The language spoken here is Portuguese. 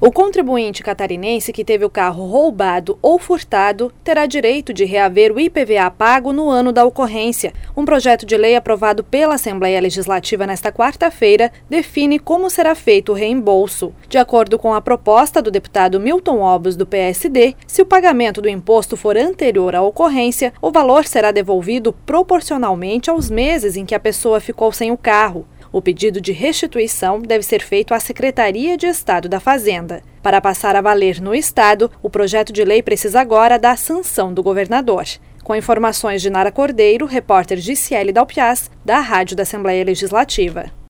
O contribuinte catarinense que teve o carro roubado ou furtado terá direito de reaver o IPVA pago no ano da ocorrência. Um projeto de lei aprovado pela Assembleia Legislativa nesta quarta-feira define como será feito o reembolso. De acordo com a proposta do deputado Milton Obos, do PSD, se o pagamento do imposto for anterior à ocorrência, o valor será devolvido proporcionalmente aos meses em que a pessoa ficou sem o carro. O pedido de restituição deve ser feito à Secretaria de Estado da Fazenda. Para passar a valer no Estado, o projeto de lei precisa agora da sanção do governador. Com informações de Nara Cordeiro, repórter Giciele Dalpiaz, da Rádio da Assembleia Legislativa.